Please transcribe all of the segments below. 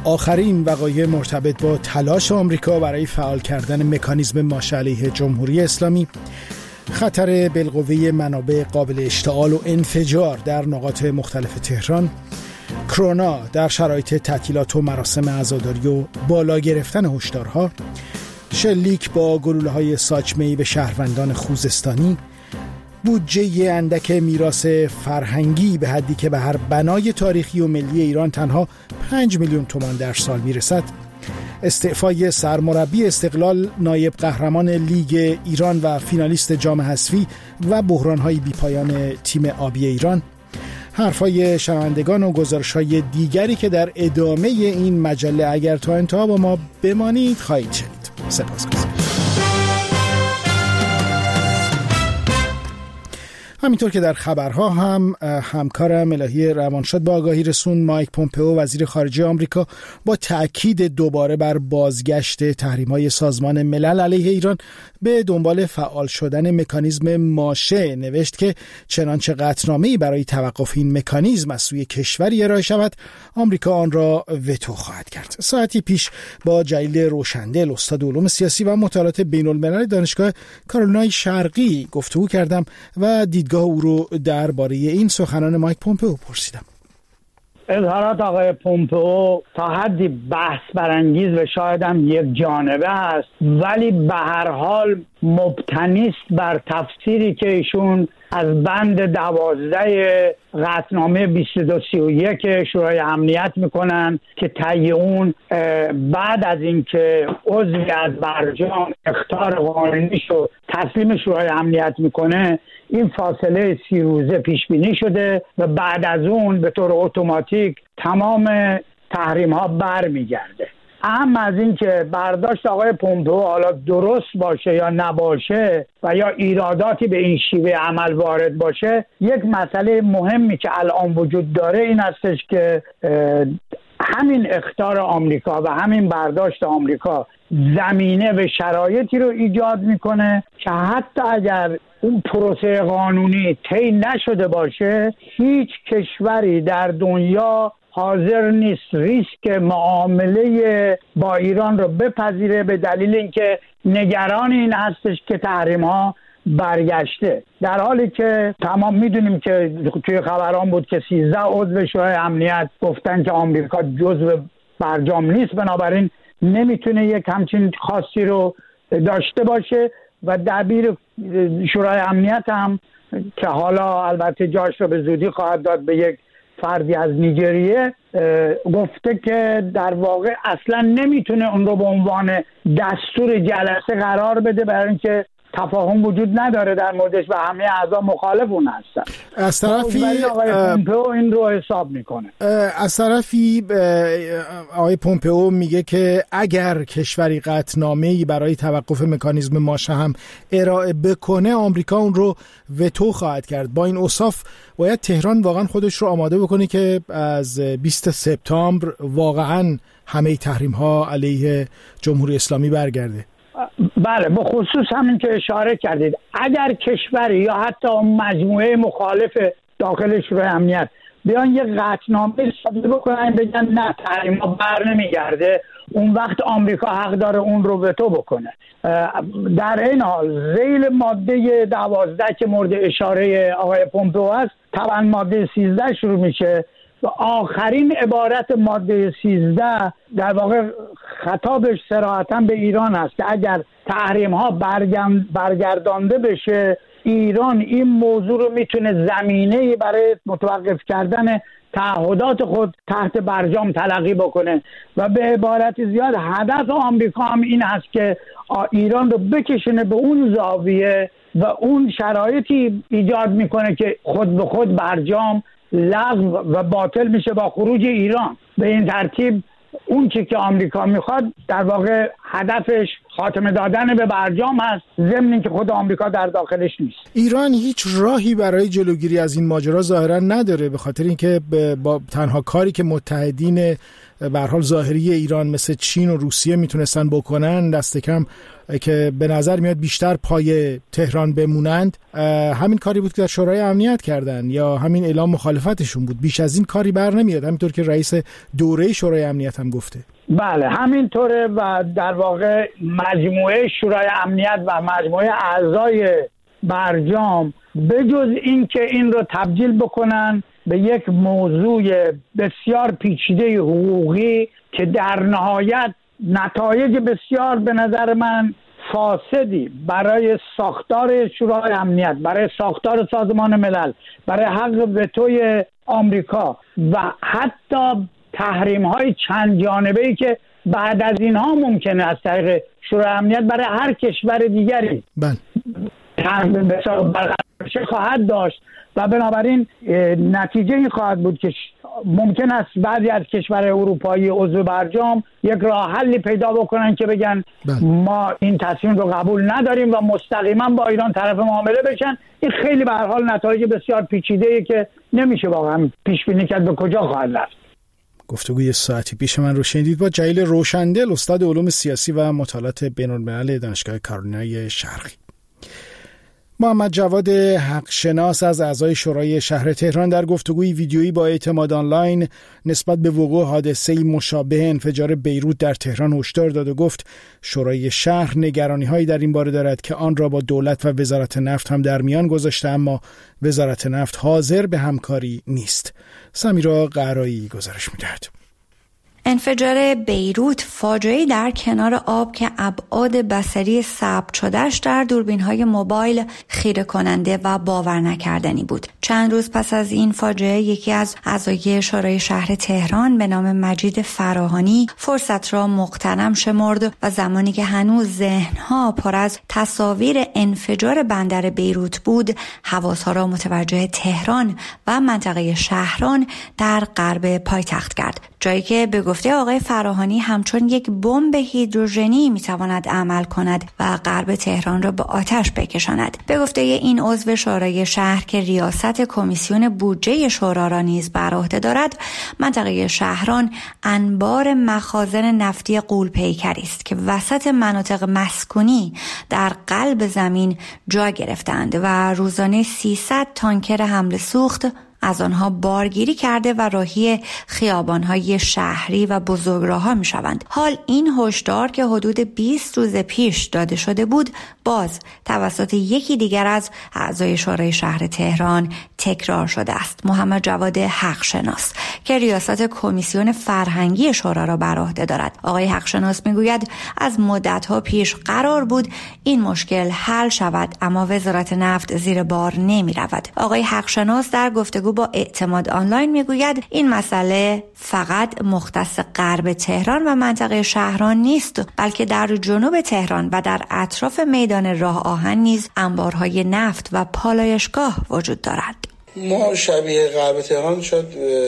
آخرین وقایع مرتبط با تلاش آمریکا برای فعال کردن مکانیزم ماشه علیه جمهوری اسلامی، خطر بالقوه منابع قابل اشتعال و انفجار در نقاط مختلف تهران، کرونا در شرایط تعطیلات و مراسم عزاداری و بالا گرفتن هشدارها، شلیک با گلوله‌های ساچمه‌ای به شهروندان خوزستانی، بودجه اندک میراث فرهنگی به حدی که به هر بنای تاریخی و ملی ایران تنها 5 میلیون تومان در سال میرسد، استعفای سرمربی استقلال نایب قهرمان لیگ ایران و فینالیست جام حذفی و بحران‌های بی‌پایان تیم آبی ایران، حرفای شنوندگان و گزارش‌های دیگری که در ادامه این مجله اگر تا انتها با ما بمانید خواهید شنید. سپاسگزارم. همینطور که در خبرها هم همکارم الهی روانشاد با آگاهی رسون، مایک پومپئو وزیر خارجه آمریکا با تأکید دوباره بر بازگشت تحریم‌های سازمان ملل علیه ایران به دنبال فعال شدن مکانیزم ماشه نوشت که چنانچه قطعنامه‌ای برای توقف این مکانیزم از سوی کشوری ارائه شود، آمریکا آن را وتو خواهد کرد. ساعتی پیش با جلیل روشندل، استاد علوم سیاسی و مطالعات بین‌الملل دانشگاه کارولینای شرقی گفتگو کردم و دیدگاه او رو درباره این سخنان مایک پومپئو پرسیدم. اظهارات آقای پومپئو تا حدی بحث برانگیز و شاید هم یک جانبه است، ولی به هر حال مبتنی است بر تفسیری که ایشون از بند 12 قطعنامه 2231 شورای امنیت میکنن که طی اون بعد از اینکه عضوی از برجام اخطار قانونیشو تسلیم شورای امنیت میکنه، این فاصله 30 روزه پیش بینی شده و بعد از اون به طور اتوماتیک تمام تحریم ها برمیگرده. اهم از این که برداشت آقای پومپئو حالا درست باشه یا نباشه و یا ایراداتی به این شیوه عمل وارد باشه، یک مسئله مهمی که الان وجود داره این هستش که همین اخطار آمریکا و همین برداشت آمریکا زمینه و شرایطی رو ایجاد میکنه که حتی اگر اون پروسه قانونی طی نشده باشه، هیچ کشوری در دنیا حاضر نیست ریسک معامله با ایران رو بپذیره به دلیل اینکه نگران این هستش که تحریم ها برگشته، در حالی که تمام میدونیم که توی خبران بود که 13 عضو شورای امنیت گفتن که آمریکا جزو برجام نیست، بنابراین نمیتونه یک همچین خاصی رو داشته باشه و دبیر شورای امنیت هم که حالا البته جاش رو به زودی خواهد داد به یک فردی از نیجریه، گفته که در واقع اصلا نمیتونه اون رو به عنوان دستور جلسه قرار بده، برای اینکه تفاهم وجود نداره در موردش و همه اعضا مخالف اون هستن. از طرفی آقای پومپئو این رو حساب میکنه. از طرفی آقای پومپئو میگه که اگر کشوری قطعنامه‌ای برای توقف مکانیزم ماشه هم ارائه بکنه، آمریکا اون رو وتو خواهد کرد. با این اوصاف باید تهران واقعا خودش رو آماده بکنه که از 20 سپتامبر واقعا همه تحریم ها علیه جمهوری اسلامی برگرده. بله، به خصوص همین که اشاره کردید، اگر کشوری یا حتی مجموعه مخالف داخل شورای امنیت بیان یک قطعنامه صادر بکنن بگن نه تحریم ها بر نمیگرده، اون وقت آمریکا حق داره اون رو وتو بکنه. در این حال ذیل ماده 12 که مورد اشاره آقای پومپئو است، طبعا ماده 13 شروع میشه و آخرین عبارت ماده 13 در واقع خطابش صراحتاً به ایران است که اگر تحریم ها برگردانده بشه، ایران این موضوع رو میتونه زمینه‌ای برای متوقف کردن تعهدات خود تحت برجام تلقی بکنه و به عبارت زیاد هدف آمریکا هم این است که ایران رو بکشونه به اون زاویه و اون شرایطی ایجاد میکنه که خود به خود برجام لغو و باطل میشه با خروج ایران. به این ترتیب اون چی که آمریکا میخواد در واقع هدفش خاتمه دادن به برجام هست، ضمن که خود آمریکا در داخلش نیست. ایران هیچ راهی برای جلوگیری از این ماجرا ظاهرا نداره، به خاطر اینکه با تنها کاری که متحدین به هر حال ظاهری ایران مثل چین و روسیه میتونستن بکنن، دست کم که به نظر میاد بیشتر پای تهران بمونند، همین کاری بود که در شورای امنیت کردن یا همین اعلام مخالفتشون بود. بیش از این کاری بر نمیاد، همینطور که رئیس دوره شورای امنیت هم گفته. بله همینطوره و در واقع مجموعه شورای امنیت و مجموعه اعضای برجام بجز این که این رو تبدیل بکنن به یک موضوع بسیار پیچیده حقوقی که در نهایت نتایج بسیار به نظر من فاسدی برای ساختار شورای امنیت، برای ساختار سازمان ملل، برای حق وتوی آمریکا و حتی تحریم های چند جانبه‌ای که بعد از اینها ممکنه از طریق شورای امنیت برای هر کشور دیگری برقرار خواهد داشت و بنابراین نتیجه این خواهد بود که ممکن است بعضی از کشورهای اروپایی عضو برجام یک راه حلی پیدا بکنن که بگن ما این تصمیم رو قبول نداریم و مستقیما با ایران طرف معامله بشن. این خیلی به هر حال نتایج بسیار پیچیده‌ای که نمیشه واقعا پیش بینی کرد به کجا خواهد رفت. گفتگوی ساعتی پیش من رو شنیدید با جلیل روشندل، استاد علوم سیاسی و مطالعات بین‌الملل دانشگاه کارولینای شرقی. محمد جواد حقشناس از اعضای شورای شهر تهران در گفتگوی ویدیویی با اعتماد آنلاین نسبت به وقوع حادثه‌ای مشابه انفجار بیروت در تهران هشدار داد و گفت شورای شهر نگرانی‌هایی در این باره دارد که آن را با دولت و وزارت نفت هم در میان گذاشته، اما وزارت نفت حاضر به همکاری نیست. سمیرا قرایی گزارش می‌دهد. انفجار بیروت فاجعه‌ای در کنار آب که ابعاد بصری ثبت شده‌اش در دوربین‌های موبایل خیره کننده و باور نکردنی بود. چند روز پس از این فاجعه یکی از اعضای شورای شهر تهران به نام مجید فراهانی فرصت را مغتنم شمرد و زمانی که هنوز ذهن‌ها پر از تصاویر انفجار بندر بیروت بود، حواس‌ها را متوجه تهران و منطقه شهران در غرب پایتخت کرد، جایی که به گفته آقای فراهانی همچون یک بمب هیدروژنی میتواند عمل کند و غرب تهران را به آتش بکشاند. به گفته این عضو شورای شهر که ریاست کمیسیون بودجه شورا را نیز بر عهده دارد، منطقه شهران انبار مخازن نفتی غول‌پیکری است که وسط مناطق مسکونی در قلب زمین جا گرفتند و روزانه 300 تانکر حمل سوخت از آنها بارگیری کرده و راهی خیابان‌های شهری و بزرگراه‌ها می‌شوند. حال این هشدار که حدود 20 روز پیش داده شده بود، باز توسط یکی دیگر از اعضای شورای شهر تهران تکرار شده است. محمد جواد حقشناس که ریاست کمیسیون فرهنگی شورا را بر عهده دارد. آقای حقشناس میگوید از مدت‌ها پیش قرار بود این مشکل حل شود، اما وزارت نفت زیر بار نمی‌رود. آقای حقشناس در گفتگو با اعتماد آنلاین میگوید این مسئله فقط مختص غرب تهران و منطقه شهران نیست، بلکه در جنوب تهران و در اطراف میدان راه آهن نیز انبارهای نفت و پالایشگاه وجود دارد. ما شبیه غرب تهران شد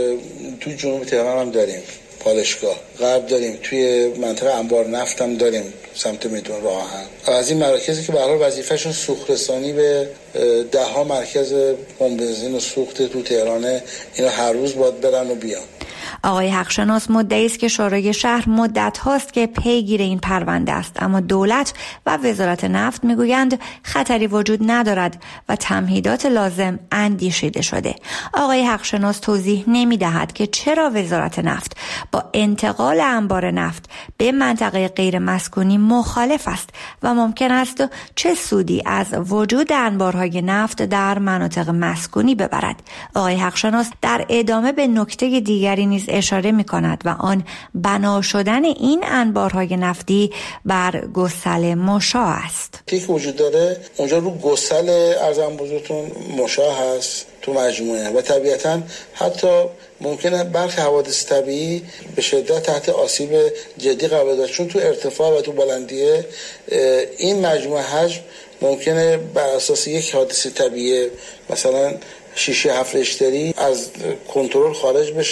تو جنوب تهران هم داریم پالایشگاه، غرب داریم، توی منطقه انبار نفت هم داریم سمت میدان راه آهن. از این مراکزی که به هر حال وظیفه‌شون سوخت رسانی به ده ها مرکز پمپ بنزین و سوخت تو تهرانه، اینا هر روز باید برن و بیان. آقای حقشناس مدعی است که شورای شهر مدت هاست که پیگیر این پرونده است، اما دولت و وزارت نفت میگویند خطری وجود ندارد و تمهیدات لازم اندیشیده شده. آقای حقشناس توضیح نمیدهد که چرا وزارت نفت با انتقال انبار نفت به منطقه غیر مسکونی مخالف است و ممکن است چه سودی از وجود انبارهای نفت در مناطق مسکونی ببرد. آقای حقشناس در ادامه به نکته دیگری نیز اشاره می کند و آن بنا شدن این انبارهای نفتی بر گسل مشاع است. که وجود داره اونجا رو گسل ارزم بزرگتون مشاع هست تو مجموعه و طبیعتا حتی ممکنه برخی حوادث طبیعی به شدت تحت آسیب جدی قرار داشت، چون تو ارتفاع و تو بلندیه این مجموعه حجم ممکنه بر اساس یک حادثه طبیعی مثلا 6-7 ریشتری از کنترل خارج بشه.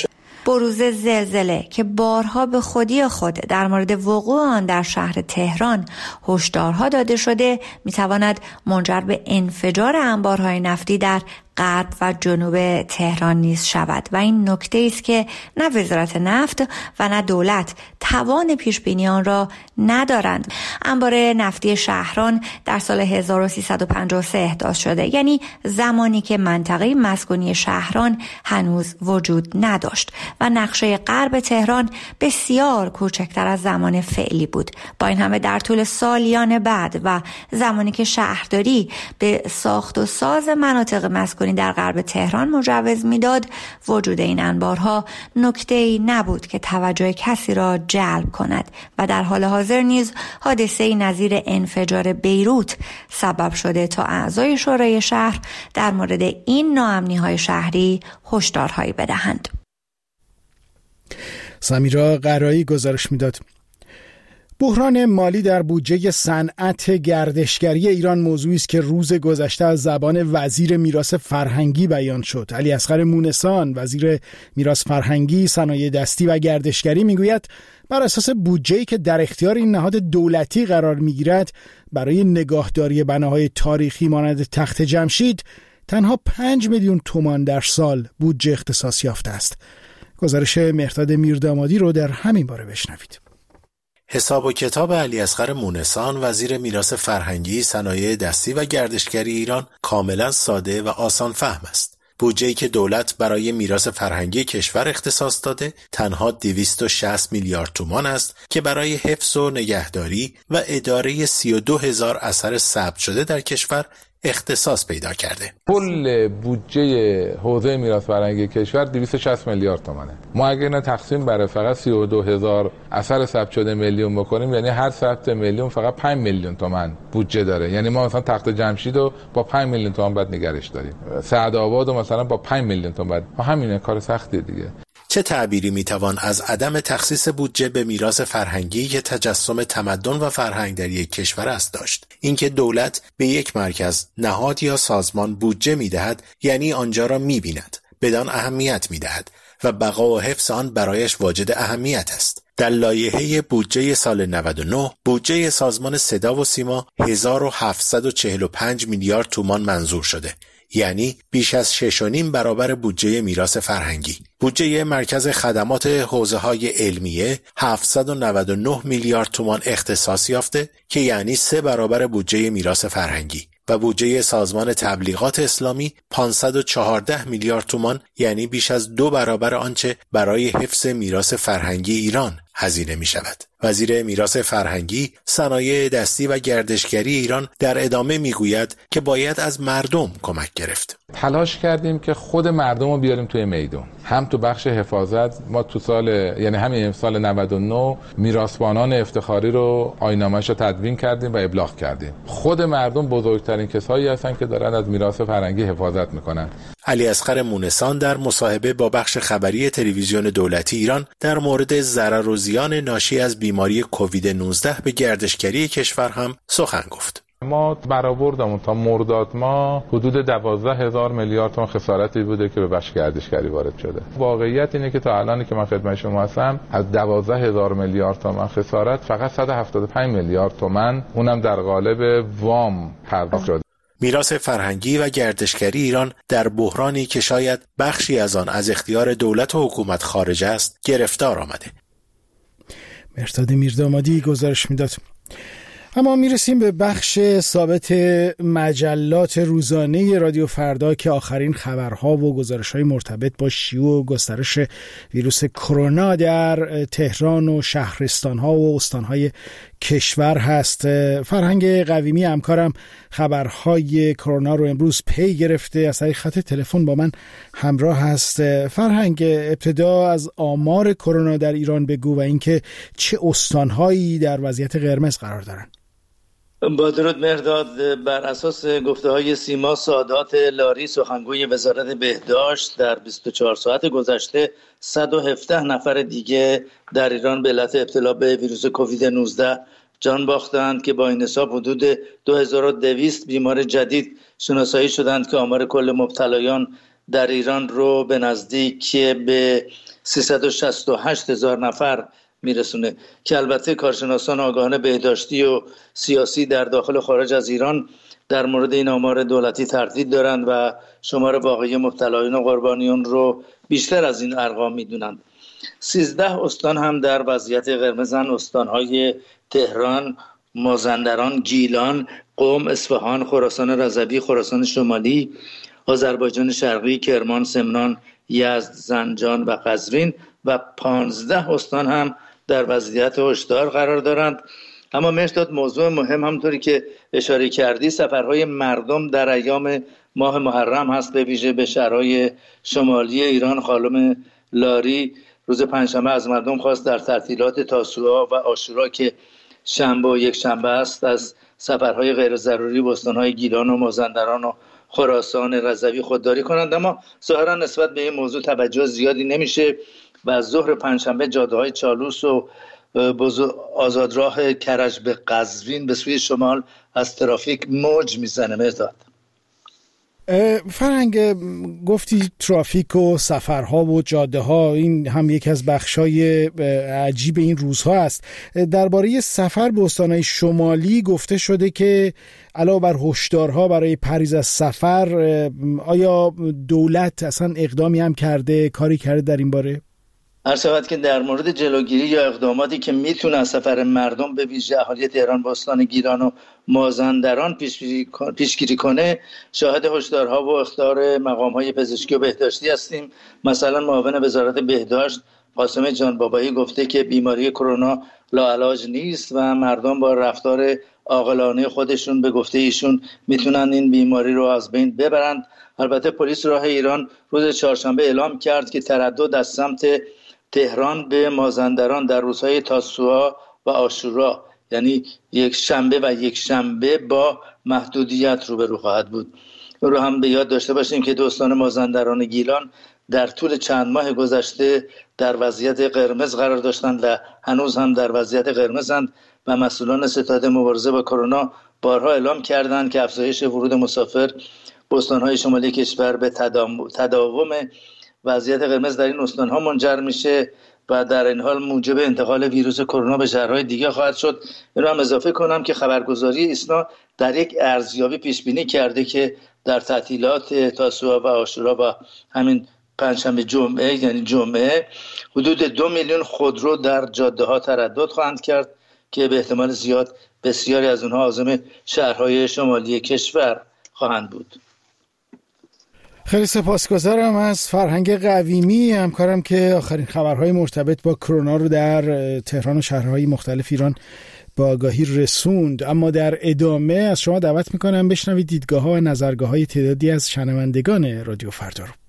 بروز زلزله که بارها به خودی خود در مورد وقوع آن در شهر تهران هشدارها داده شده میتواند منجر به انفجار انبارهای نفتی در غرب و جنوب تهران نیز شود و این نکته است که نه وزارت نفت و نه دولت توان پیش بینی آن را ندارند. انبار نفتی شهران در سال 1353 احداث شده، یعنی زمانی که منطقه مسکونی شهران هنوز وجود نداشت و نقشه غرب تهران بسیار کوچکتر از زمان فعلی بود. با این همه در طول سالیان بعد و زمانی که شهرداری به ساخت و ساز مناطق مسکونی در غرب تهران مجوز میداد، وجود این انبارها نکته‌ای نبود که توجه کسی را جلب کند و در حال حاضر نیز حادثه‌ای نظیر انفجار بیروت سبب شده تا اعضای شورای شهر در مورد این ناامنی‌های شهری هشدارهایی بدهند. سمیرا قرایی گزارش میداد. بحران مالی در بودجه صنعت گردشگری ایران موضوعی است که روز گذشته از زبان وزیر میراث فرهنگی بیان شد. علی اصغر مونسان، وزیر میراث فرهنگی، صنایع دستی و گردشگری میگوید بر اساس بودجه‌ای که در اختیار این نهاد دولتی قرار میگیرد برای نگاهداری بناهای تاریخی مانند تخت جمشید تنها 5 میلیون تومان در سال بودجه اختصاص یافته است. گزارش مهرداد میردامادی رو در همین باره بشنوید. حساب و کتاب علی اصغر مونسان، وزیر میراث فرهنگی، صنایع دستی و گردشگری ایران کاملا ساده و آسان فهم است. بودجه‌ای که دولت برای میراث فرهنگی کشور اختصاص داده تنها 260 میلیارد تومان است که برای حفظ و نگهداری و اداره 32,000 اثر ثبت شده در کشور اختصاص پیدا کرده. کل بودجه حوزه میراث فرهنگی کشور 260 میلیارد تومانه. ما اگر نه تقسیم بر فقط 32,000 اثر ثبت شده میلیون بکنیم، یعنی هر ثبت میلیون فقط 5 میلیون تومان بودجه داره. یعنی ما مثلا تخت جمشید رو با 5 میلیون تومان بعد نگرش داریم، سعدآباد رو مثلا با 5 میلیون تومان. همینه، کار سختیه دیگه. چه تعبیری میتوان از عدم تخصیص بودجه به میراث فرهنگی که تجسم تمدن و فرهنگ در یک کشور است داشت؟ اینکه دولت به یک مرکز، نهاد یا سازمان بودجه میدهد یعنی آنجا را میبیند، بدان اهمیت میدهد و بقا و حفظ آن برایش واجد اهمیت است. در لایحه بودجه سال 99 بودجه سازمان صدا و سیما 1745 میلیارد تومان منظور شده، یعنی بیش از 6.5 برابر بودجه میراث فرهنگی. بودجه مرکز خدمات حوزه‌های علمیه 799 میلیارد تومان اختصاص یافته که یعنی 3 برابر بودجه میراث فرهنگی و بودجه سازمان تبلیغات اسلامی 514 میلیارد تومان یعنی بیش از 2 برابر آنچه برای حفظ میراث فرهنگی ایران هزینه می شود. وزیر میراث فرهنگی، صنایع دستی و گردشگری ایران در ادامه می گوید که باید از مردم کمک گرفت. تلاش کردیم که خود مردم رو بیاریم توی میدون. هم تو بخش حفاظت ما تو سال، یعنی همین سال 99 میراثبانان افتخاری رو آیین‌نامه‌اش رو تدوین کردیم و ابلاغ کردیم. خود مردم بزرگترین کسایی هستن که دارن از میراث فرهنگی حفاظت میکنن. علی اصغر مونسان در مصاحبه با بخش خبری تلویزیون دولتی ایران در مورد ضرر و زیان ناشی از بیماری کووید 19 به گردشگری کشور هم سخن گفت. ما برآوردمون تا مرداد ما حدود 12,000 میلیارد تومان خسارتی بوده که به بخش گردشگری وارد شده. واقعیت اینه که تا الانی که من خدمت شما هستم از 12,000 میلیارد تومان خسارت فقط 175 میلیارد تومان اونم در قالب وام پرداخت شده. میراث فرهنگی و گردشگری ایران در بحرانی که شاید بخشی از آن از اختیار دولت و حکومت خارج است گرفتار آمده. مهرداد میردامادی گزارش میداد. اما میرسیم به بخش ثابت مجلات روزانه رادیو فردا که آخرین خبرها و گزارش‌های مرتبط با شیوع و گسترش ویروس کرونا در تهران و شهرستان‌ها و استان‌های کشور هست. فرهنگ قویمی همکارم خبرهای کرونا رو امروز پی گرفته، از طریق خط تلفن با من همراه هست. فرهنگ، ابتدا از آمار کرونا در ایران بگو و اینکه چه استان‌هایی در وضعیت قرمز قرار دارن. با درود مهرداد، بر اساس گفته‌های سیما سادات لاری سخنگوی وزارت بهداشت در 24 ساعت گذشته 117 نفر دیگه در ایران به علت ابتلا به ویروس کووید 19 جان باختند که با این حساب حدود 2200 بیمار جدید شناسایی شدند که آمار کل مبتلایان در ایران رو به نزدیک به 368,000 نفر میرسونه که البته کارشناسان آگاهانه بهداشتی و سیاسی در داخل و خارج از ایران در مورد این آمار دولتی تردید دارند و شمار واقعی مبتلایان و قربانیان رو بیشتر از این ارقام میدونند. 13 استان هم در وضعیت قرمزن: استانهای تهران، مازندران، گیلان، قم، اصفهان، خراسان رضوی، خراسان شمالی، آذربایجان شرقی، کرمان، سمنان، یزد، زنجان و قزوین و 15 استان هم در وضعیت هشدار قرار دارند. اما مهرداد، موضوع مهم همونطوری که اشاره کردی سفرهای مردم در ایام ماه محرم هست، به ویژه به شهرهای شمالی ایران. خانم لاری روز پنجشنبه از مردم خواست در تعطیلات تاسوعا و عاشورا که شنبه و یک شنبه است از سفرهای غیر ضروری به استانهای گیلان و مازندران و خراسان رضوی خودداری کنند. اما ظاهرا نسبت به این موضوع توجه زیادی نمیشه و از ظهر پنجشنبه جاده‌های چالوس و آزادراه کرج به قزوین به سوی شمال از ترافیک موج میزنه. مهرداد، فرهنگ، گفتی ترافیک و سفرها و جاده ها این هم یک از بخشای عجیب این روزها است. درباره سفر به استانهای شمالی گفته شده که علاوه بر هشدارها برای پرهیز از سفر، آیا دولت اصلا اقدامی هم کرده، کاری کرده در این باره؟ هر شود که در مورد جلوگیری یا اقداماتی که میتونه از سفر مردم به ویژه اهالی تهران به استان گیلان و مازندران پیشگیری کنه، شاهد هشدارها و اخطار مقام‌های پزشکی و بهداشتی هستیم. مثلا معاون وزارت بهداشت قاسم جانبابایی گفته که بیماری کرونا لاعلاج نیست و مردم با رفتار عاقلانه خودشون به گفته ایشون میتونن این بیماری رو از بین ببرند. البته پلیس راه ایران روز چهارشنبه اعلام کرد که تردد از سمت تهران به مازندران در روزهای تاسوعا و عاشورا، یعنی یک شنبه و یک شنبه، با محدودیت روبرو خواهد بود. رو هم به یاد داشته باشیم که استان مازندران و گیلان در طول چند ماه گذشته در وضعیت قرمز قرار داشتند و هنوز هم در وضعیت قرمزند و مسئولان ستاد مبارزه با کرونا بارها اعلام کردند که افزایش ورود مسافر به استان‌های شمالی کشور به تداوم وضعیت قرمز در این استان‌ها منجر میشه و در این حال موجب انتقال ویروس کرونا به شهرهای دیگه خواهد شد. این رو هم اضافه کنم که خبرگزاری ایسنا در یک ارزیابی پیش بینی کرده که در تعطیلات تاسوعا و عاشورا و همین پنجشنبه جمعه، یعنی جمعه، حدود 2 میلیون خودرو در جاده‌ها تردد خواهند کرد که به احتمال زیاد بسیاری از اونها عازم شهرهای شمالی کشور خواهند بود. خیلی سپاسگزارم از فرهنگ قویمی، همکارم که آخرین خبرهای مرتبط با کرونا رو در تهران و شهرهای مختلف ایران با آگاهی رسوند. اما در ادامه از شما دعوت میکنم بشنوید دیدگاه‌ها و نظرگاه‌های تعدادی از شنوندگان رادیو فردا رو.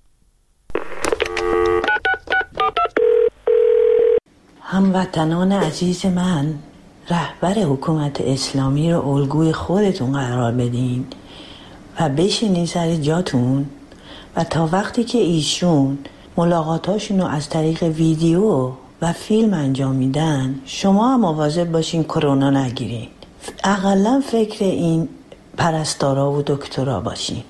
هموطنان عزیز من، رهبر حکومت اسلامی رو الگوی خودتون قرار بدین و بشینین سر جاتون و تا وقتی که ایشون ملاقاتاشون رو از طریق ویدیو و فیلم انجام میدن، شما هم مواظب باشین کرونا نگیرین. اقلا فکر این پرستارا و دکترا باشین.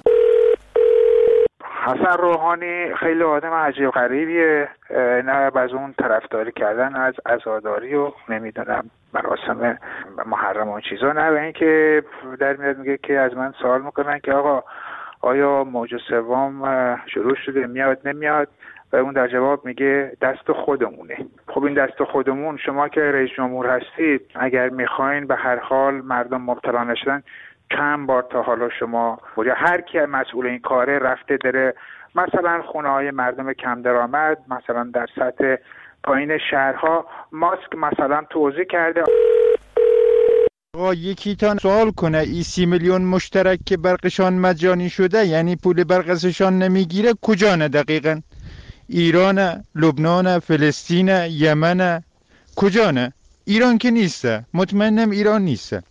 حسن روحانی خیلی آدم عجیب غریبیه، نه از اون طرفداری کردن از عزاداری و نمیدونم مراسم محرم و چیزا، نه به این که در میاد میگه که از من سوال میکنن که آقا آیا موج سوم شروع شده، میاد نمیاد، و اون در جواب میگه دست خودمونه. خب این دست خودمون، شما که رئیس جمهور هستید، اگر میخواین به هر حال مردم مبتلا نشدن، چند بار تا حالا شما یا هر کی مسئول این کاره رفته داره مثلا خونه های مردم کم درآمد، مثلا در سطح پایین شهرها ماسک مثلا توزیع کرده؟ آقا یکی تان سوال کنه ای 30 میلیون مشترک که برقشان مجانی شده، یعنی پول برق ازشان نمیگیره، کجانه دقیقاً؟ ایران، لبنان، فلسطین، یمن، کجانه؟ ایران که نیسته، مطمئنم ایران نیسته.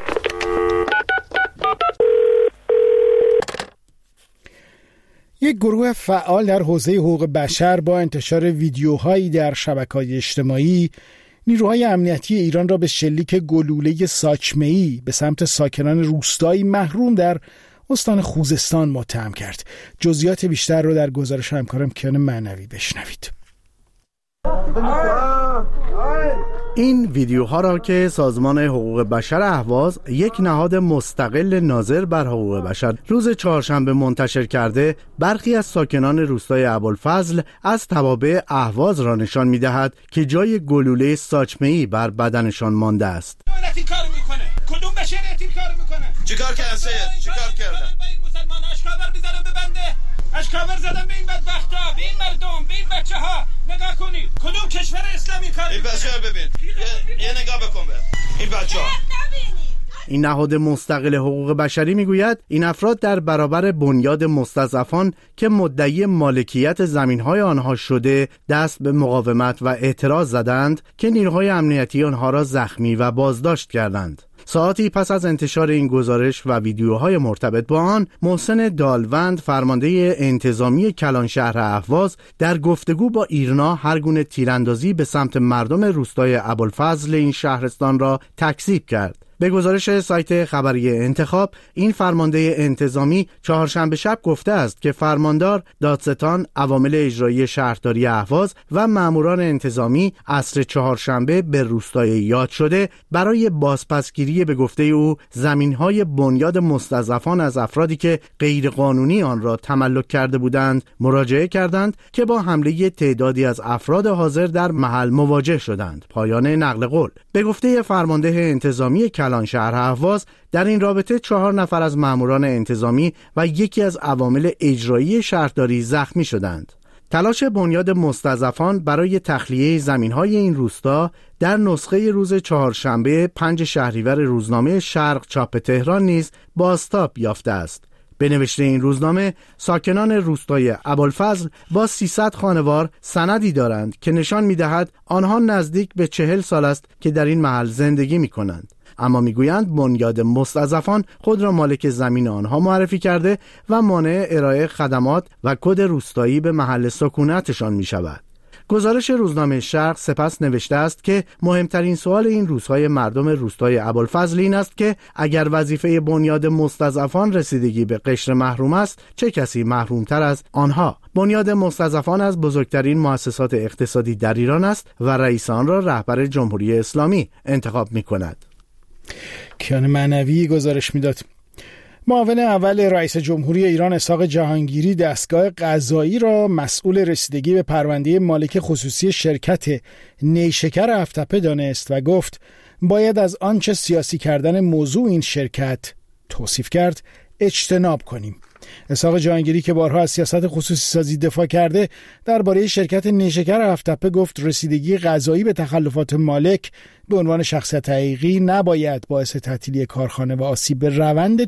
یک گروه فعال در حوزه حقوق بشر با انتشار ویدیوهایی در شبکه‌های اجتماعی نیروهای امنیتی ایران را به شلیک گلوله ساچمه‌ای به سمت ساکنان روستایی محروم در استان خوزستان متهم کرد. جزئیات بیشتر رو در گزارش همکارم کیان معنوی بشنوید. این ویدیوها را که سازمان حقوق بشر اهواز، یک نهاد مستقل ناظر بر حقوق بشر، روز چهارشنبه منتشر کرده، برخی از ساکنان روستای ابوالفضل از توابع اهواز را نشان می‌دهد که جای گلوله ساچمه‌ای بر بدنشان مانده است. کدوم بشریت این کارو میکنه؟ چیکار کردن سید؟ چیکار کردن؟ به این مسلمان اشکاور میذارن به بنده. اشکاور زدن به این بدبختا، به این مردم، به این بچه‌ها. نگاه کنید. کدوم کشور اسلامی کار میکنه؟ این بچه‌ها ببین. یه نگاه بکن به این بچه‌ها. این نهاد مستقل حقوق بشری میگوید این افراد در برابر بنیاد مستضعفان که مدعی مالکیت زمین‌های آنها شده دست به مقاومت و اعتراض زدند که نیروهای امنیتی آنها را زخمی و بازداشت کردند. ساعتی پس از انتشار این گزارش و ویدیوهای مرتبط با آن، محسن دالوند، فرمانده انتظامی کلانشهر اهواز، در گفتگو با ایرنا هر گونه تیراندازی به سمت مردم روستای ابوالفضل این شهرستان را تکذیب کرد. به گزارش سایت خبری انتخاب، این فرمانده انتظامی چهارشنبه شب گفته است که فرماندار، دادستان، عوامل اجرایی شهرداری اهواز و ماموران انتظامی عصر چهارشنبه به روستای یاد شده برای بازپسگیری به گفته او زمین‌های بنیاد مستضعفان از افرادی که غیرقانونی آن را تملک کرده بودند مراجعه کردند که با حمله تعدادی از افراد حاضر در محل مواجه شدند. پایان نقل قول. به گفته فرمانده انتظامی کلانشهر اهواز، در این رابطه 4 نفر از ماموران انتظامی و یکی از عوامل اجرایی شهرداری زخمی شدند. تلاش بنیاد مستضعفان برای تخلیه زمین‌های این روستا در نسخه روز چهارشنبه 5 شهریور روزنامه شرق چاپ تهران نیز بازتاب یافته است. به نوشته این روزنامه، ساکنان روستای ابوالفضل با 300 خانوار سندی دارند که نشان می‌دهد آنها نزدیک به 40 سال است که در این محل زندگی می‌کنند. اما میگویند بنیاد مستضعفان خود را مالک زمین آنها معرفی کرده و مانع ارائه خدمات و کد روستایی به محل سکونتشان می شود. گزارش روزنامه شرق سپس نوشته است که مهمترین سوال این روزهای مردم روستای ابوالفضل این است که اگر وظیفه بنیاد مستضعفان رسیدگی به قشر محروم است، چه کسی محرومتر از آنها؟ بنیاد مستضعفان از بزرگترین مؤسسات اقتصادی در ایران است و رئیس آن را رهبر جمهوری اسلامی انتخاب می کند. کیان معنوی گزارش میداد. معاون اول رئیس جمهوری ایران اسحاق جهانگیری دستگاه قضایی را مسئول رسیدگی به پرونده مالک خصوصی شرکت نیشکر هفت‌تپه دانست و گفت باید از آنچه سیاسی کردن موضوع این شرکت توصیف کرد اجتناب کنیم. اسحاق جهانگیری که بارها از سیاست خصوصی سازی دفاع کرده، درباره شرکت نیشکر هفت‌تپه گفت رسیدگی قضایی به تخلفات مالک به عنوان شخصیت حقیقی نباید باعث تعطیلی کارخانه و آسیب به روند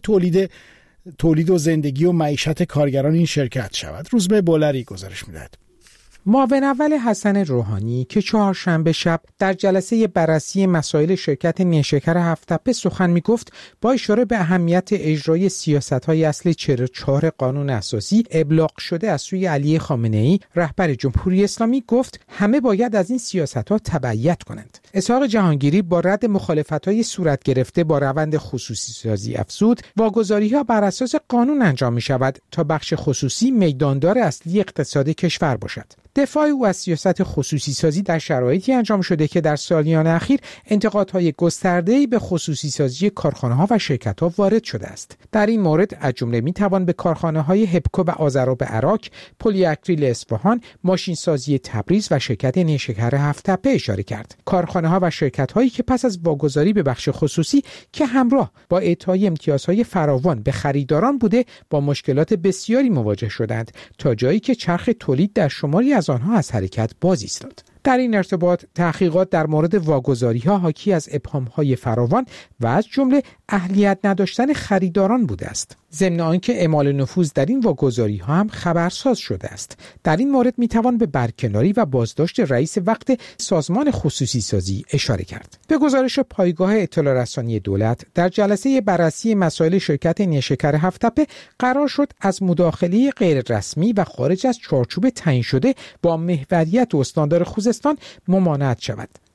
تولید و زندگی و معیشت کارگران این شرکت شود. روزبه بولری گزارش می‌دهد. معاون اول حسن روحانی که چهارشنبه شب در جلسه بررسی مسائل شرکت نیشکر هفت‌تپه سخن می‌گفت، با اشاره به اهمیت اجرای سیاست‌های اصل 44 قانون اساسی ابلاغ شده از سوی علی خامنه‌ای رهبر جمهوری اسلامی، گفت همه باید از این سیاست‌ها تبعیت کنند. اسحاق جهانگیری با رد مخالفت‌های صورت گرفته با روند خصوصی سازی افزود، واگذاری‌ها بر اساس قانون انجام می‌شود تا بخش خصوصی میداندار اصلی اقتصاد کشور باشد. دفاع او از سیاست خصوصی سازی در شرایطی انجام شده که در سالیان اخیر انتقادهای گسترده‌ای به خصوصی سازی کارخانه‌ها و شرکت‌ها وارد شده است. در این مورد از جمله می‌توان به کارخانه‌های هپکو و آذراب عراق، پلی اکریل اصفهان، ماشین سازی تبریز و شرکت نیشکر هفت‌تپه اشاره کرد. کارخانه‌ها و شرکت‌هایی که پس از واگذاری به بخش خصوصی که همراه با اعطای امتیازهای فراوان به خریداران بوده، با مشکلات بسیاری مواجه شدند تا جایی که چرخ تولید در شماری از آنها از حرکت باز ایستاد. در این ارتباط تحقیقات در مورد واگذاری‌ها حاکی از ابهام‌های فراوان و از جمله اهلیت نداشتن خریداران بوده است. ضمن آنکه اعمال نفوذ در این واگذاری‌ها هم خبرساز شده است. در این مورد میتوان به برکناری و بازداشت رئیس وقت سازمان خصوصی سازی اشاره کرد. به گزارش پایگاه اطلاع رسانی دولت، در جلسه بررسی مسائل شرکت نیشکر هفت‌تپه قرار شد از مداخله غیر رسمی و خارج از چارچوب تعیین شده با محوریت استاندار خوزستان ممانعت شود.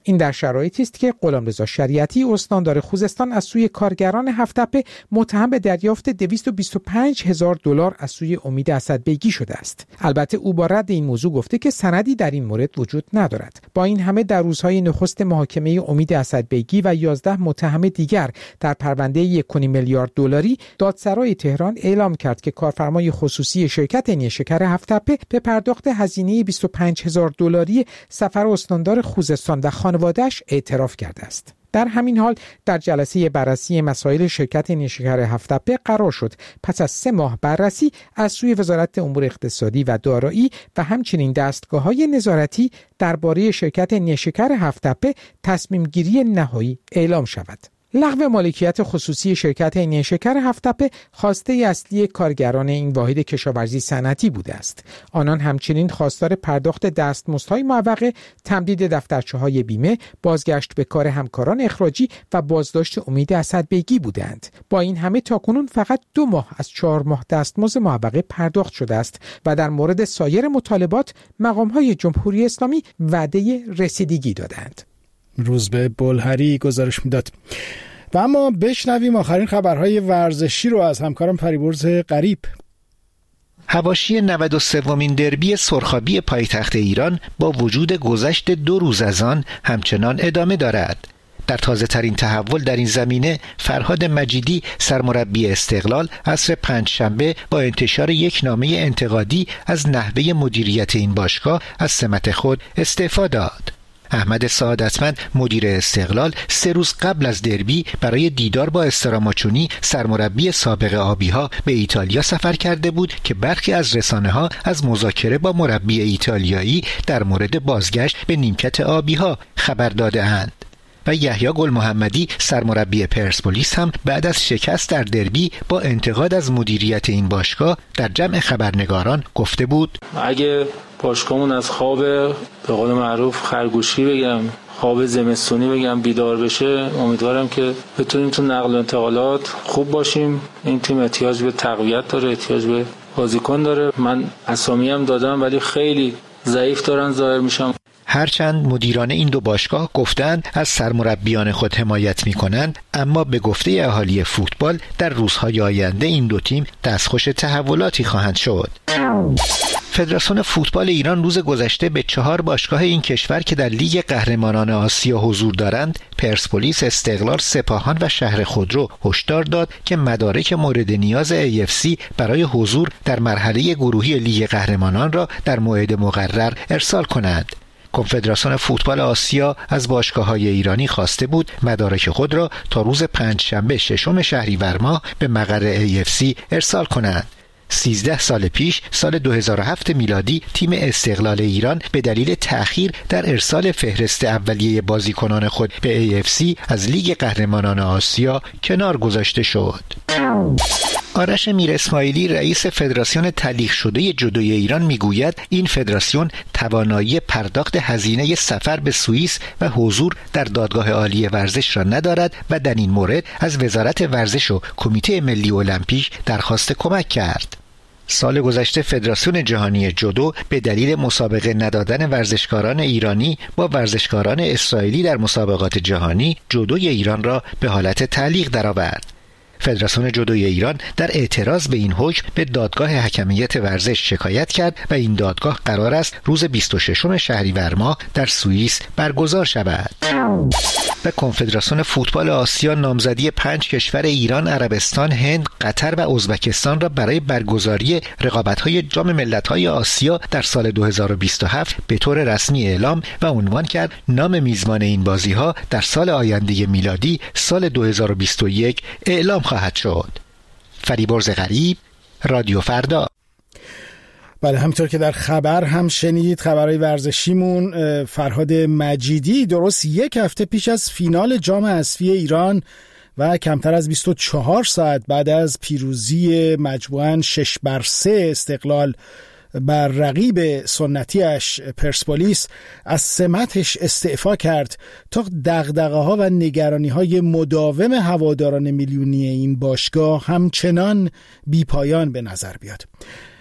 این در شرایطی است که غلامرضا شریعتی استاندار خوزستان از سوی کارگران هفت‌تپه متهم به دریافت 225,000 دلار از سوی امید اسدبیگی شده است. البته او با رد این موضوع گفته که سندی در این مورد وجود ندارد. با این همه در روزهای نخست محاکمه امید اسدبیگی و 11 متهم دیگر در پرونده 1.5 میلیارد دلاری، دادسرای تهران اعلام کرد که کارفرمای خصوصی شرکت نیشکر هفت‌تپه به پرداخت هزینه 25,000 دلاری سفر استاندار خوزستان و خانواده‌اش اعتراف کرده است. در همین حال در جلسه بررسی مسائل شرکت نیشکر هفت‌تپه قرار شد پس از 3 ماه بررسی از سوی وزارت امور اقتصادی و دارایی و همچنین دستگاه‌های نظارتی درباره شرکت نیشکر هفت‌تپه تصمیم گیری نهایی اعلام شود. لغو مالکیت خصوصی شرکت نیشکر هفت‌تپه خواسته اصلی کارگران این واحد کشاورزی صنعتی بوده است. آنان همچنین خواستار پرداخت دستمزدهای معوقه، تمدید دفترچه‌های بیمه، بازگشت به کار همکاران اخراجی و بازداشت امید اسدبیگی بودند. با این همه تاکنون فقط 2 ماه از 4 ماه دستمزد معوقه پرداخت شده است و در مورد سایر مطالبات مقام‌های جمهوری اسلامی وعده رسیدگی دادند. روزبه بلهری گزارش میداد. و اما بشنویم آخرین خبرهای ورزشی رو از همکارم فریبرز غریب. حواشی 93مین دربی سرخابی پایتخت ایران با وجود گذشت 2 روز از آن همچنان ادامه دارد. در تازه ترین تحول در این زمینه فرهاد مجیدی سرمربی استقلال عصر پنجشنبه با انتشار یک نامه انتقادی از نحوه مدیریت این باشگاه از سمت خود استعفا داد. احمد سعادتمند مدیر استقلال 3 روز قبل از دربی برای دیدار با استراماچونی سرمربی سابق آبی‌ها به ایتالیا سفر کرده بود که برخی از رسانه‌ها از مذاکره با مربی ایتالیایی در مورد بازگشت به نیمکت آبی‌ها خبر داده‌اند. و یحیی گل محمدی سرمربی پرسپولیس هم بعد از شکست در دربی با انتقاد از مدیریت این باشگاه در جمع خبرنگاران گفته بود: اگه باشگاهمون از خواب به قول معروف خرگوشی بگم، خواب زمستونی بگم بیدار بشه، امیدوارم که بتونیم تو نقل و انتقالات خوب باشیم. این تیم احتیاج به تقویت داره، احتیاج به بازیکن داره. من اسامی هم دادم ولی خیلی ضعیف دارن ظاهر میشن. هرچند مدیران این 2 باشگاه گفتند از سرمربیان خود حمایت می‌کنند، اما به گفته اهالی فوتبال در روزهای آینده این 2 تیم دستخوش تحولاتی خواهند شد. فدراسیون فوتبال ایران روز گذشته به 4 باشگاه این کشور که در لیگ قهرمانان آسیا حضور دارند، پرسپولیس، استقلال، سپاهان و شهر خودرو هشدار داد که مدارک مورد نیاز AFC برای حضور در مرحله گروهی لیگ قهرمانان را در موعد مقرر ارسال کنند. کنفدراسیون فوتبال آسیا از باشگاه‌های ایرانی خواسته بود مدارک خود را تا روز پنجشنبه 6 شهریور ماه به مقر AFC ارسال کنند. 13 سال پیش، سال 2007 میلادی، تیم استقلال ایران به دلیل تأخیر در ارسال فهرست اولیه بازیکنان خود به AFC از لیگ قهرمانان آسیا کنار گذاشته شد. آرش میر اسماعیلی رئیس فدراسیون تلیغ شده جودوی ایران میگوید این فدراسیون توانایی پرداخت هزینه سفر به سوئیس و حضور در دادگاه عالی ورزش را ندارد و در این مورد از وزارت ورزش و کمیته ملی المپیک درخواست کمک کرد. سال گذشته فدراسیون جهانی جودو به دلیل مسابقه ندادن ورزشکاران ایرانی با ورزشکاران اسرائیلی در مسابقات جهانی، جودوی ایران را به حالت تعلیق درآورد. فدراسیون جودوی ایران در اعتراض به این حکم به دادگاه حکمیت ورزش شکایت کرد و این دادگاه قرار است روز 26 شهریور ماه در سوئیس برگزار شود. و کنفدراسیون فوتبال آسیا نامزدی 5 کشور ایران، عربستان، هند، قطر و ازبکستان را برای برگزاری رقابت‌های جام ملت‌های آسیا در سال 2027 به طور رسمی اعلام و عنوان کرد. نام میزبان این بازی‌ها در سال آینده میلادی سال 2021 اعلام خواهد شد. فریبرز غریب، رادیو فردا. بله، همونطور که در خبر هم شنیدید، خبرهای ورزشیمون، فرهاد مجیدی درست 1 هفته پیش از فینال جام حذفی ایران و کمتر از 24 ساعت بعد از پیروزی مجموعاً 6-3 استقلال بر رقیب سنتیش پرسپولیس از سمتش استعفا کرد تا دغدغه‌ها و نگرانی‌های مداوم هواداران میلیونی این باشگاه همچنان بی‌پایان به نظر بیاد.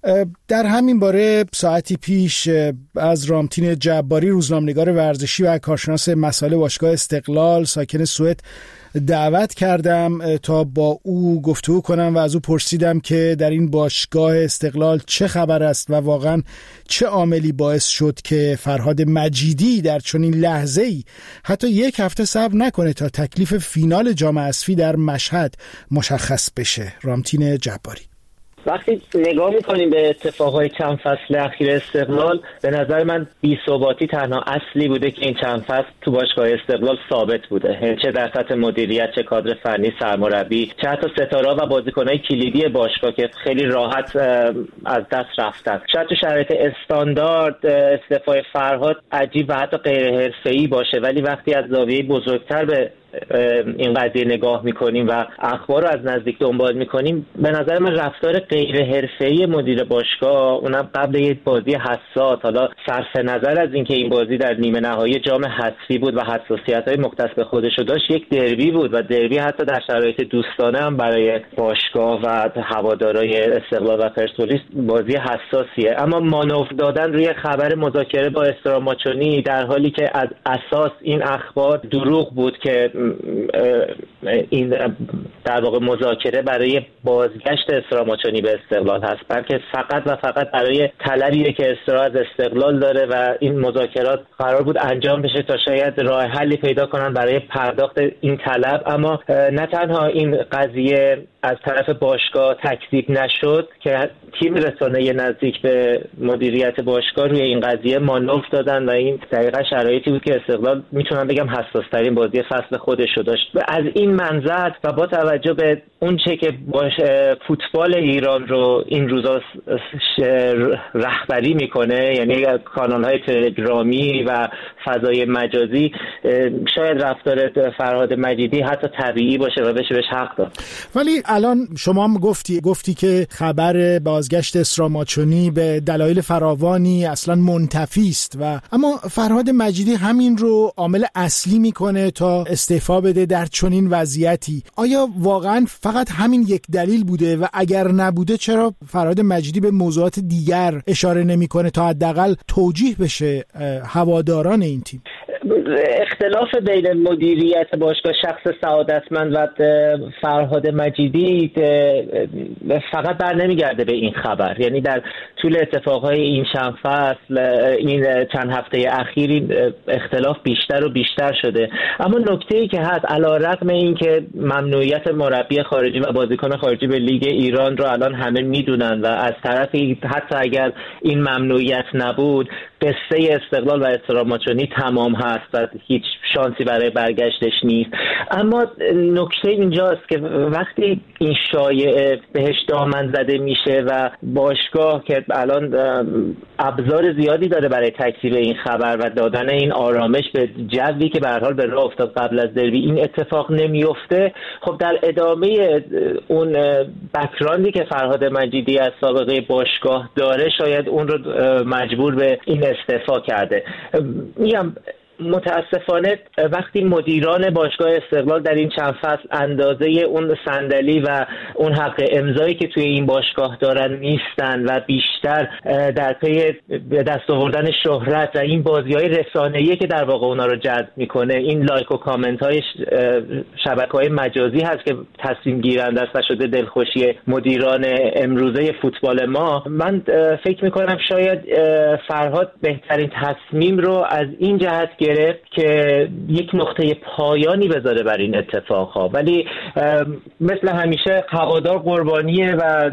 در همین باره ساعتی پیش از رامتین جباری، روزنامه‌نگار ورزشی و کارشناس مسائل باشگاه استقلال ساکن سوئد، دعوت کردم تا با او گفتگو کنم و از او پرسیدم که در این باشگاه استقلال چه خبر است و واقعا چه عاملی باعث شد که فرهاد مجیدی در چنین لحظه‌ای حتی یک هفته صبر نکنه تا تکلیف فینال جام حذفی در مشهد مشخص بشه. رامتین جباری: وقتی نگاه میکنیم به اتفاقهای چند فصل اخیر استقلال، به نظر من بی‌ثباتی تنها اصلی بوده که این چند فصل تو باشگاه استقلال ثابت بوده، چه در سطح مدیریت، چه کادر فنی، سرمربی، چه حتی ستاره‌ها و بازیکن‌های کلیدی باشگاه که خیلی راحت از دست رفتن. شاید تو شرایط استاندارد استعفای فرهاد عجیب و حتی غیر حرفه‌ای باشه، ولی وقتی از زاویه بزرگتر به این قضیه نگاه میکنیم و اخبار رو از نزدیک دنبال میکنیم، به نظر من رفتار غیر حرفه‌ای مدیر باشگاه، اونم قبل یک بازی حساس، حالا صرف نظر از اینکه این بازی در نیمه نهایی جام حذفی بود و حساسیت‌های مختص به خودش رو داشت، یک دربی بود و دربی حتی در شرایط دوستانه هم برای باشگاه و هوادارهای استقلال و پرسپولیس بازی حساسیه. اما مانور دادن روی خبر مذاکره با استراماچونی در حالی که از اساس این اخبار دروغ بود که این در واقع مذاکره برای بازگشت استراماچونی به استقلال هست، بلکه فقط و فقط برای طلبیه که استرا از استقلال داره و این مذاکرات قرار بود انجام بشه تا شاید راه حلی پیدا کنن برای پرداخت این طلب. اما نه تنها این قضیه از طرف باشگاه تکذیب نشد که تیم رسانه نزدیک به مدیریت باشگاه روی این قضیه مانور دادن و این دقیقاً شرایطی بود که استقلال میتونم بگم حساس ترین بازی فصل خودش رو داشت. از این منظر و با توجه به اون چه که فوتبال ایران رو این روزا رهبری میکنه، یعنی کانال‌های تلگرامی و فضای مجازی، شاید رفتار فرهاد مجیدی حتی طبیعی باشه و بشه بهش حق داد. ولی الان شما هم گفتی که خبر بازگشت استراماچونی به دلایل فراوانی اصلا منتفی است و اما فرهاد مجیدی همین رو عامل اصلی میکنه تا استعفا بده در چنین وضعیتی. آیا واقعا فقط همین یک دلیل بوده و اگر نبوده چرا فرهاد مجیدی به موضوعات دیگر اشاره نمیکنه تا حداقل توجیه بشه هواداران این تیم؟ اختلاف بین مدیریت باشگاه شخص سعادتمند و فرهاد مجیدی فقط بر نمیگرده به این خبر، یعنی در طول اتفاقهای این چند فصل، این چند هفته اخیر این اختلاف بیشتر و بیشتر شده. اما نکته‌ای که هست، علی‌رغم این که ممنوعیت مربی خارجی و بازیکن خارجی به لیگ ایران رو الان همه میدونن و از طرفی حتی اگر این ممنوعیت نبود قصه استقلال و استراماچونی تمام هست و هیچ شانسی برای برگشتش نیست. اما نکته اینجاست که وقتی این شایعه بهش دامن زده میشه و باشگاه که الان ابزار زیادی داره برای تکذیب این خبر و دادن این آرامش به جوی که به هر حال به راه افتاد قبل از دربی، این اتفاق نمیفته، خب در ادامه اون بک‌گراندی که فرهاد مجیدی از سابقه باشگاه داره شاید اون رو مجبور به این استعفا کرده. میگم متاسفانه وقتی مدیران باشگاه استقلال در این چند فصل اندازه اون صندلی و اون حق امضایی که توی این باشگاه دارن نیستن و بیشتر در پی به دست آوردن شهرت و این بازی‌های رسانه‌ای که در واقع اونا رو جذب میکنه، این لایک و کامنت‌های شبکه‌های مجازی هست که تصمیم گیرنده است و شده دلخوشی مدیران امروزه فوتبال ما، من فکر میکنم شاید فرهاد بهترین تصمیم رو از این جهت گرفت که یک نقطه پایانی بذاره بر این اتفاقها. ولی مثل همیشه هوادار قربانیه و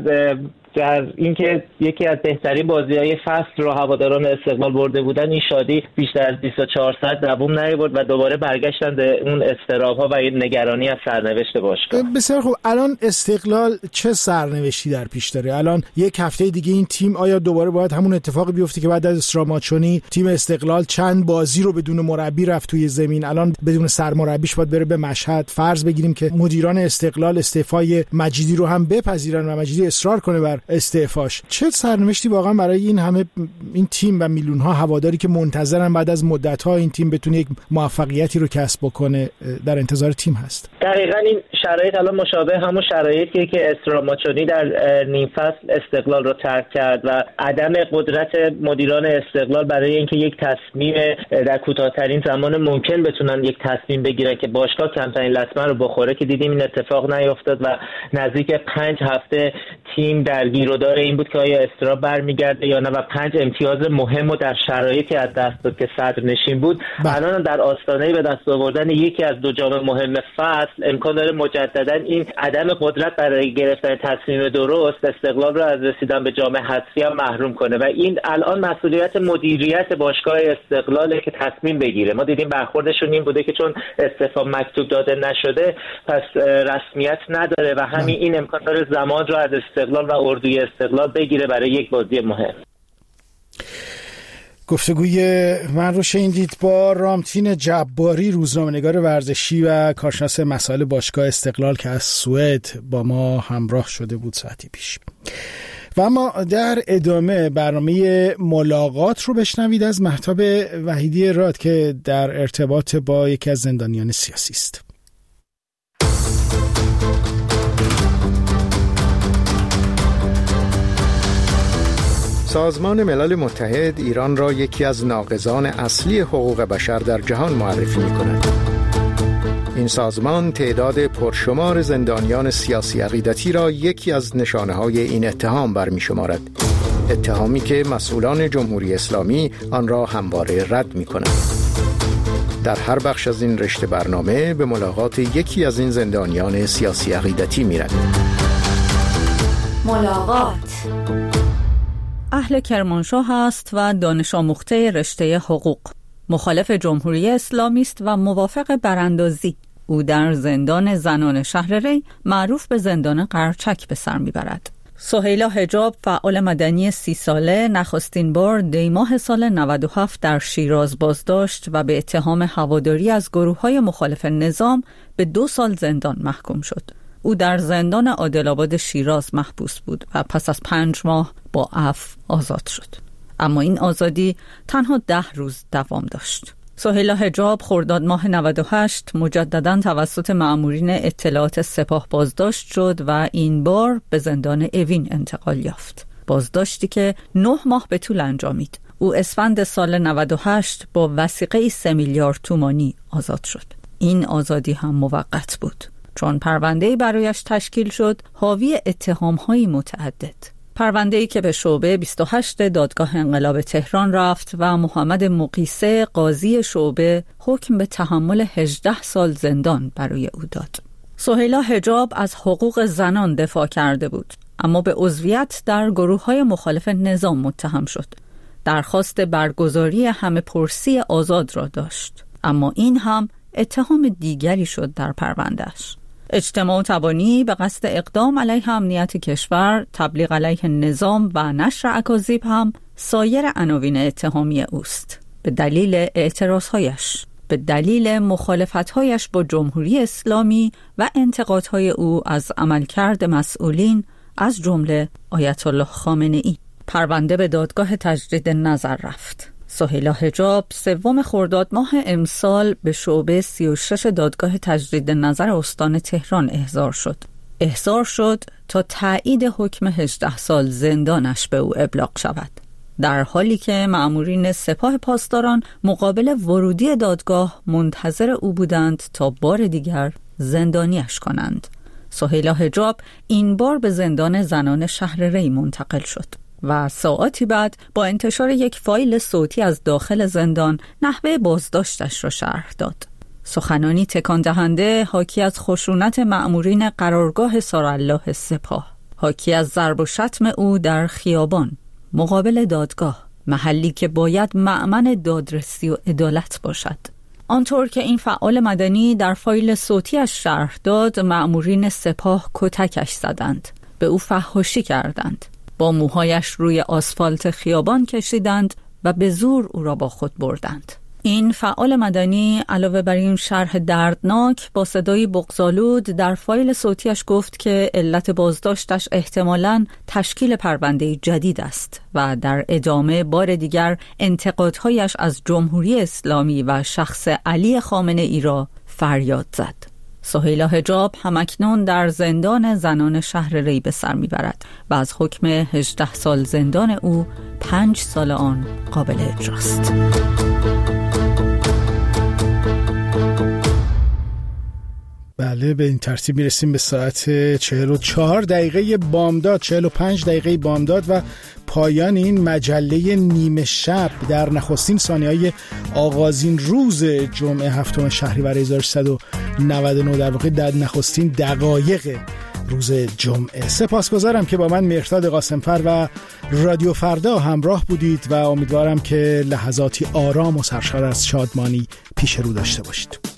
در اینکه یکی از بهترین بازی‌های فصل رو هواداران استقلال برده بودن، این شادی بیشتر از 24 ساعت دوام نیاورد و دوباره برگشتن به اون اضطراب‌ها و نگرانی از سرنوشت باشگاه. بسیار خوب، الان استقلال چه سرنوشتی در پیش داره؟ الان یک هفته دیگه این تیم آیا دوباره باید همون اتفاقی بیفته که بعد از استراماچونی تیم استقلال چند بازی رو بدون مربی رفت توی زمین، الان بدون سرمربیش باید بره به مشهد؟ فرض بگیریم که مدیران استقلال استعفای مجیدی رو هم بپذیرن و مجیدی اصرار کنه بر استعفاش. چه سرنوشتی واقعا برای این تیم و میلیون‌ها هواداری که منتظرن بعد از مدت‌ها این تیم بتونه یک موفقیتی رو کسب بکنه در انتظار تیم هست؟ دقیقاً این شرایط الان مشابه همون شرایطیه که استراماچونی در نیم فصل استقلال رو ترک کرد و عدم قدرت مدیران استقلال برای اینکه یک تصمیم در کوتاه‌ترین زمان ممکن بتونن یک تصمیم بگیرن که باشگاه کمترین لطمه رو بخوره که دیدیم این اتفاق نیفتاد و نزدیک 5 هفته تیم درگیر و دار این بود که آیا استرا برمیگرده یا نه و 5 امتیاز مهم رو در شرایطی از دست داد که صدرنشین بود. الان در آستانه به دست آوردن یکی از 2 جام مهم فصل امکان داره مجددا این عدم قدرت برای گرفتن تصمیم درست استقلال رو از رسیدن به جام حذفی هم محروم کنه و این الان مسئولیت مدیریت باشگاه استقلاله که تصمیم بگیره. ما دیدیم برخوردشون این بوده که چون استعفا مکتوب داده نشده پس رسمیت نداره و همین این امکان داره زمان رو از استقلال و اردوی استقلال بگیره برای یک بازی مهم. گفتگوی من رو شنیدید با رامتین جباری، روزنامه‌نگار ورزشی و کارشناس مسائل باشگاه استقلال که از سوئد با ما همراه شده بود ساعتی پیش. و اما در ادامه برنامه ملاقات رو بشنوید از مهتاب وحیدی راد که در ارتباط با یکی از زندانیان سیاسی است. سازمان ملل متحد ایران را یکی از ناقضان اصلی حقوق بشر در جهان معرفی می‌کند. این سازمان تعداد پرشمار زندانیان سیاسی عقیدتی را یکی از نشانه‌های این اتهام برمی‌شمارد. اتهامی که مسئولان جمهوری اسلامی آن را همواره رد می‌کنند. در هر بخش از این رشته برنامه به ملاقات یکی از این زندانیان سیاسی عقیدتی می‌رویم. ملاقات اهل کرمانشاه است و دانش آموخته رشته حقوق. مخالف جمهوری اسلامی است و موافق براندازی. او در زندان زنان شهر ری معروف به زندان قرچک به سر میبرد. سهیلا حجاب فعال مدنی 30 ساله نخستین بار دی ماه سال 97 در شیراز بازداشت و به اتهام هواداری از گروه‌های مخالف نظام به 2 سال زندان محکوم شد. او در زندان عادل‌آباد شیراز محبوس بود و پس از 5 ماه با عفو آزاد شد. اما این آزادی تنها 10 روز دوام داشت. سهیلا حجاب خرداد ماه 98 مجدداً توسط مأمورین اطلاعات سپاه بازداشت شد و این بار به زندان اوین انتقال یافت. بازداشتی که 9 ماه به طول انجامید. او اسفند سال 98 با وثیقه 3 میلیارد تومانی آزاد شد. این آزادی هم موقت بود، چون پرونده‌ای برایش تشکیل شد حاوی اتهام‌های متعدد. پرونده‌ای که به شعبه 28 دادگاه انقلاب تهران رفت و محمد مقیسه قاضی شعبه حکم به تحمل 18 سال زندان برای او داد. سهیلا حجاب از حقوق زنان دفاع کرده بود، اما به عضویت در گروه‌های مخالف نظام متهم شد. درخواست برگزاری همه پرسی آزاد را داشت، اما این هم اتهام دیگری شد در پروندهش. اجتماع تبانی به قصد اقدام علیه امنیت کشور، تبلیغ علیه نظام و نشر اکاذیب هم سایر عناوین اتهامی اوست. به دلیل اعتراضهایش، به دلیل مخالفتهایش با جمهوری اسلامی و انتقادهای او از عملکرد مسئولین از جمله آیت الله خامنه‌ای. پرونده به دادگاه تجدید نظر رفت. سهیلا حجاب 3 خرداد ماه امسال به شعبه 36 دادگاه تجدید نظر استان تهران احضار شد تا تایید حکم 18 سال زندانش به او ابلاغ شود، در حالی که مأمورین سپاه پاسداران مقابل ورودی دادگاه منتظر او بودند تا بار دیگر زندانیش کنند. سهیلا حجاب این بار به زندان زنان شهر ری منتقل شد و ساعاتی بعد با انتشار یک فایل صوتی از داخل زندان نحوه بازداشتش را شرح داد. سخنانی تکان دهنده حاکی از خشونت مأمورین قرارگاه سارالله سپاه، حاکی از ضرب و شتم او در خیابان مقابل دادگاه، محلی که باید مأمن دادرسی و عدالت باشد. آنطور که این فعال مدنی در فایل صوتیش شرح داد، مأمورین سپاه کتکش زدند، به او فحاشی کردند، با موهایش روی آسفالت خیابان کشیدند و به زور او را با خود بردند. این فعال مدنی علاوه بر این شرح دردناک با صدای بغض‌آلود در فایل صوتیش گفت که علت بازداشتش احتمالاً تشکیل پرونده جدید است و در ادامه بار دیگر انتقادهایش از جمهوری اسلامی و شخص علی خامنه‌ای را فریاد زد. سهیلا حجاب همکنون در زندان زنان شهر ری به سر میبرد و از حکم 18 سال زندان او 5 سال آن قابل اجراست. بله، به این ترتیب میرسیم به ساعت 44 دقیقه بامداد، 45 دقیقه بامداد و پایان این مجله نیمه شب در نخستین ثانیه‌های آغازین روز جمعه 7 شهریور 1399، در واقع در نخستین دقایق روز جمعه. سپاسگزارم که با من مهرداد قاسمفر و رادیو فردا همراه بودید و امیدوارم که لحظاتی آرام و سرشار از شادمانی پیش رو داشته باشید.